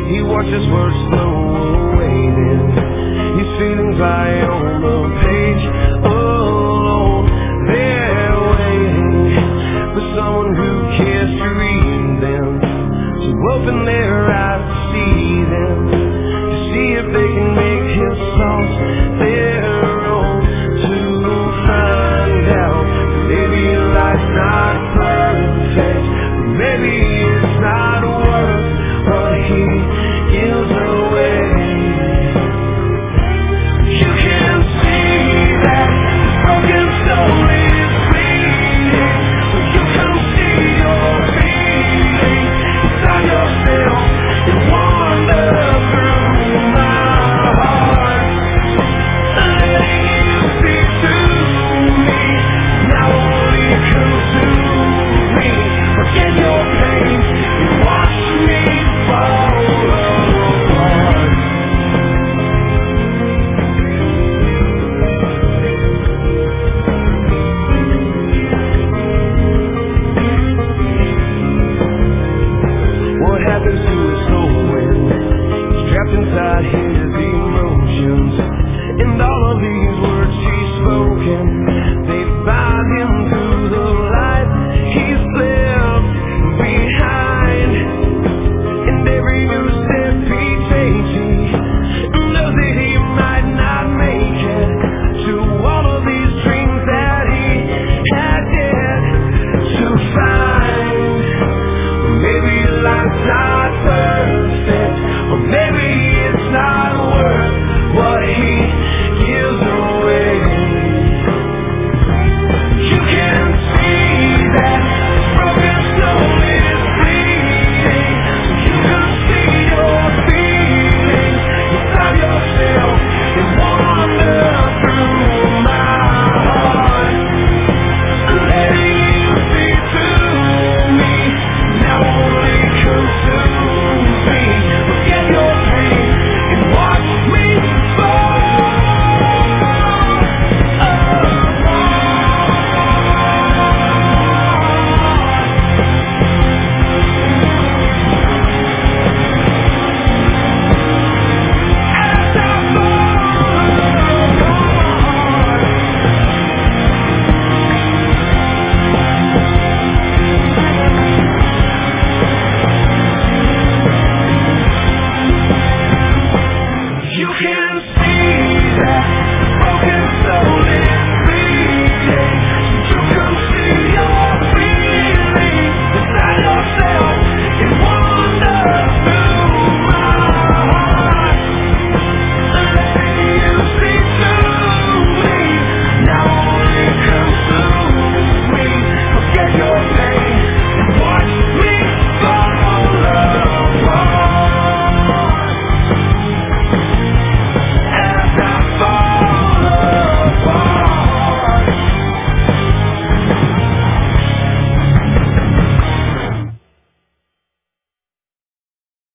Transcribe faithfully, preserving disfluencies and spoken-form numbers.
He watched his words slow away then. His feelings lie on the page alone. They're waiting for someone who cares to read them, to open their eyes to see them, to see if they can make his thoughts their own, to find out that maybe life's not perfect, maybe it's not worth what he gives away. You can see that broken soul is bleeding, so you come see your feeling inside yourself and wander through my heart, letting you speak to me. Now only consume me. Forget your pain and watch me fall apart. What happens to his soul when he's trapped inside his emotions? And all of these words he's spoken